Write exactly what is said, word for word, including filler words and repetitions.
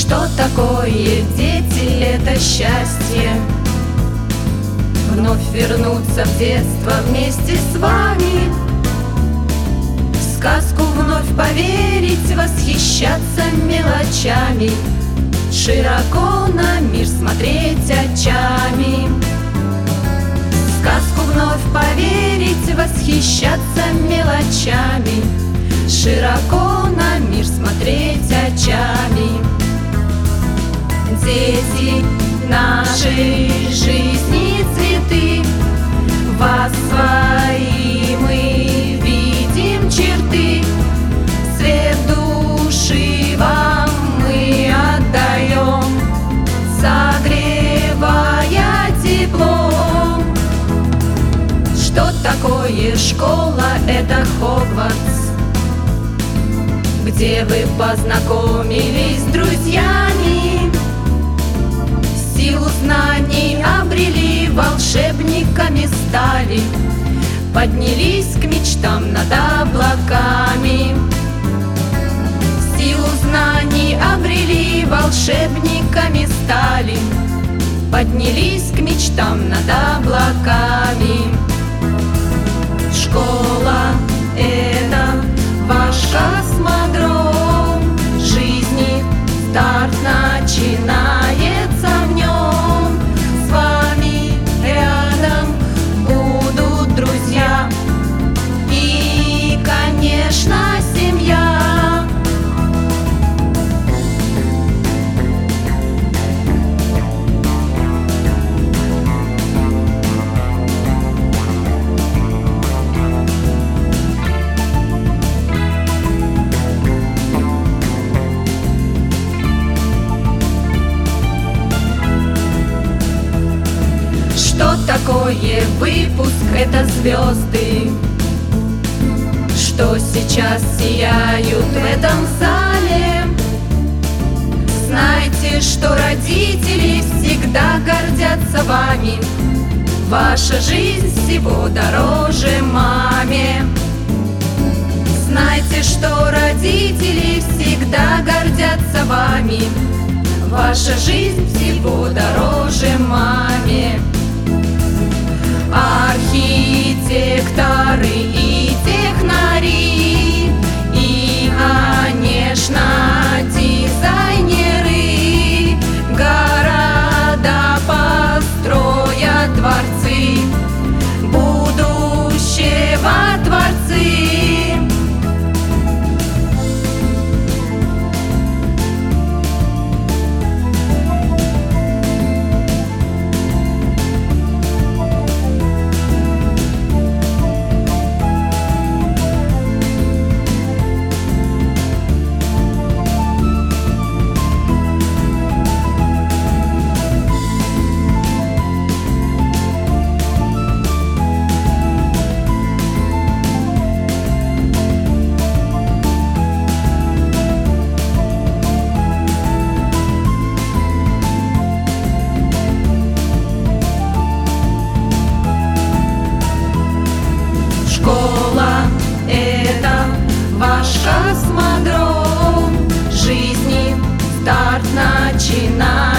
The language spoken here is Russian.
Что такое дети? Это счастье. Вновь вернуться в детство вместе с вами, в сказку вновь поверить, восхищаться мелочами, широко на мир смотреть очами. В сказку вновь поверить, восхищаться мелочами, широко на мир смотреть очами. Дети нашей жизни цветы, в вас свои мы видим черты, свет души вам мы отдаем, согревая теплом. Что такое школа? Это Хогвартс, где вы познакомились с друзьями, силу знаний обрели, волшебниками стали, поднялись к мечтам над облаками. Силу знаний обрели, волшебниками стали, поднялись к мечтам над облаками. Школа — это ваш космодром жизни, старт начинается в нем. С вами рядом будут друзья и, конечно, семья. Что такое выпуск? Это звезды, что сейчас сияют в этом зале. Знайте, что родители всегда гордятся вами, ваша жизнь всего дороже маме. Знайте, что родители всегда гордятся вами, ваша жизнь всего дороже маме. Архитекторы и технари, и, конечно, дизайнеры, города построят, дворцы будущего творцы. Школа — это ваш космодром жизни, старт начинается.